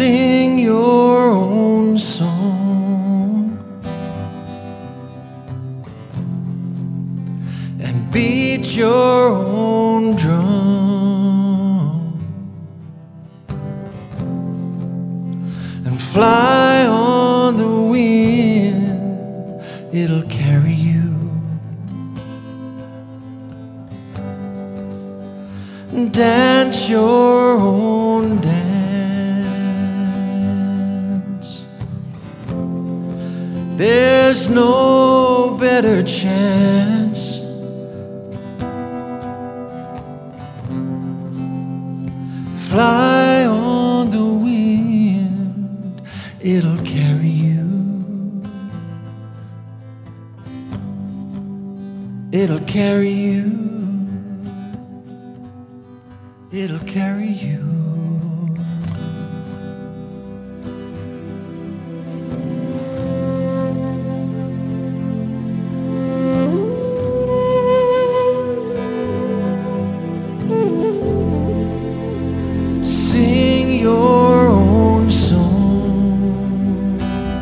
Sing your own song and beat your own drum and fly on the wind, it'll carry you. Dance your own dance. There's no better chance. Fly on the wind, it'll carry you. It'll carry you. It'll carry you. Sing your own song,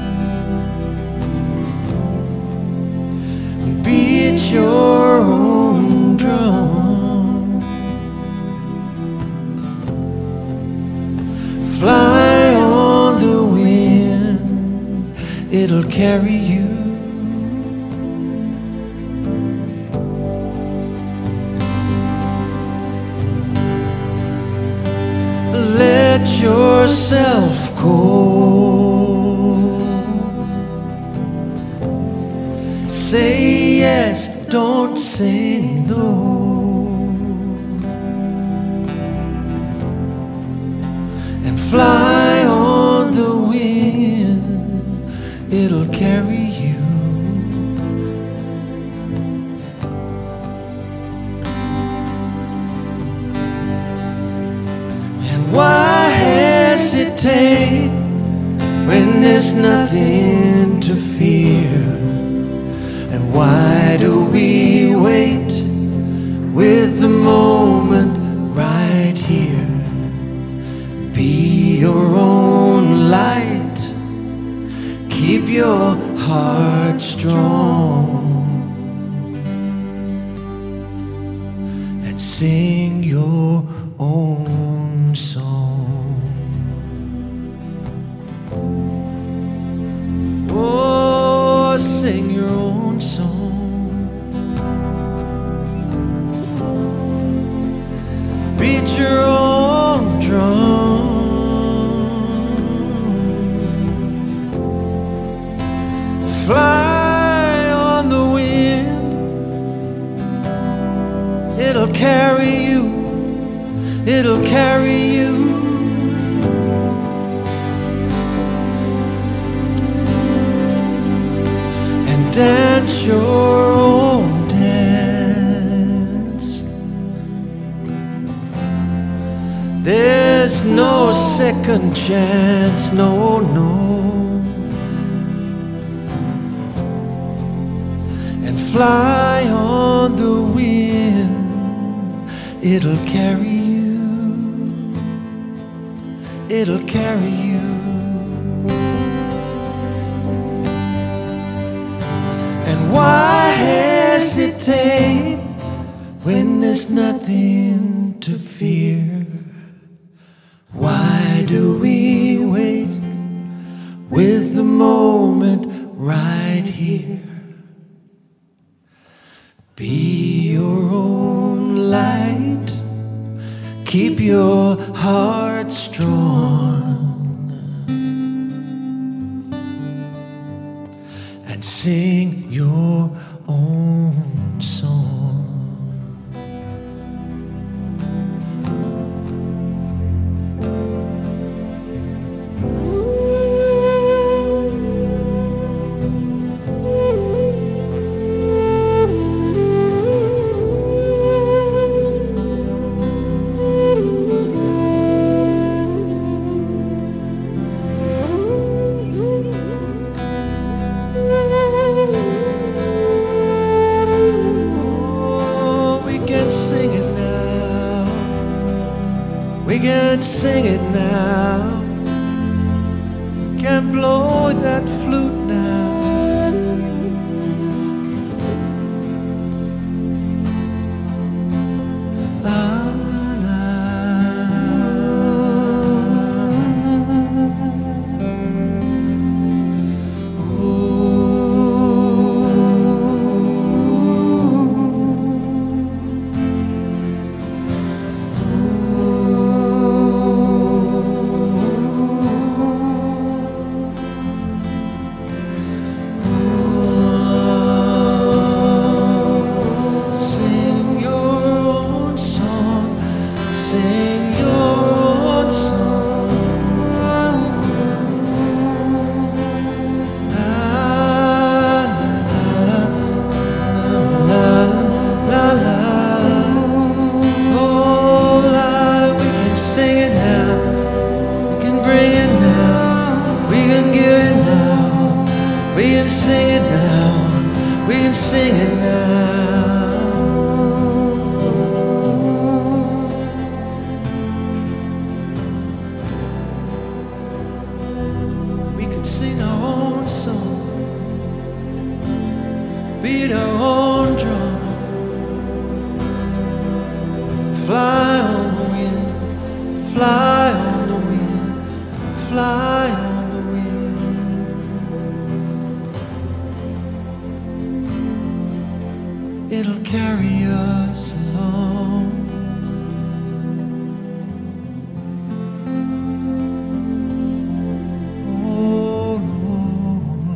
beat your own drum, fly on the wind, it'll carry you. Let yourself go. Say yes, don't say no. And fly on the wind, it'll carry you. And why hesitate when there's nothing to fear? And why do we wait with the moment right here? Be your own light, keep your heart strong, and sing your own song. Oh, sing your own song, beat your own drum, fly on the wind, it'll carry you, it'll carry you. And dance your own dance. There's no second chance, no, no. And fly on the wind, it'll carry you. It'll carry you. And why hesitate when there's nothing to fear? Why do we wait with the moment right here? Be your own light, keep your heart strong, and sing your own song. We can sing it now. blow that flute now. We can sing it now, we can sing it now. We can sing our own song, beat our own drum, fly on the wind, fly on the wind, fly on the wind. It'll carry us along. Oh Lord,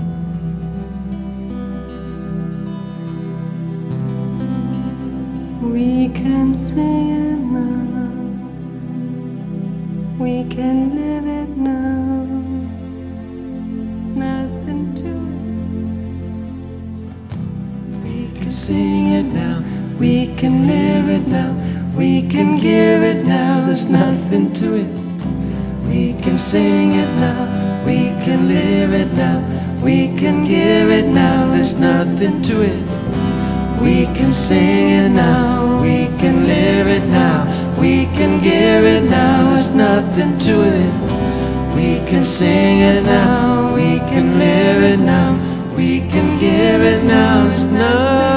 we can sing it now, we can live it now. It's nothing to it. we can sing it now, we can live it now, we can give it now, there's nothing to it. We can sing it now, we can live it now, we can give it now, there's nothing to it. We can sing it now, we can live it now, we can give it now, there's nothing to it. We can sing it now, we can live it now, we can give it now, there's nothing.